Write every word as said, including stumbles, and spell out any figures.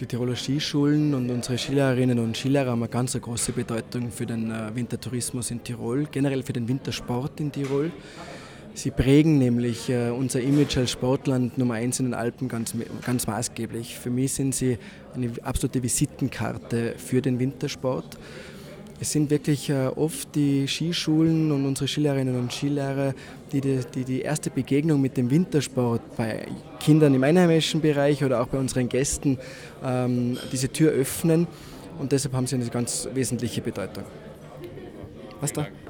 Die Tiroler Skischulen und unsere Skilehrerinnen und Skilehrer haben eine ganz eine große Bedeutung für den Wintertourismus in Tirol, generell für den Wintersport in Tirol. Sie prägen nämlich unser Image als Sportland Nummer eins in den Alpen ganz, ganz maßgeblich. Für mich sind sie eine absolute Visitenkarte für den Wintersport. Es sind wirklich oft die Skischulen und unsere Skilehrerinnen und Skilehrer, die die, die die erste Begegnung mit dem Wintersport bei Kindern im einheimischen Bereich oder auch bei unseren Gästen ähm, diese Tür öffnen. Und deshalb haben sie eine ganz wesentliche Bedeutung. Was da?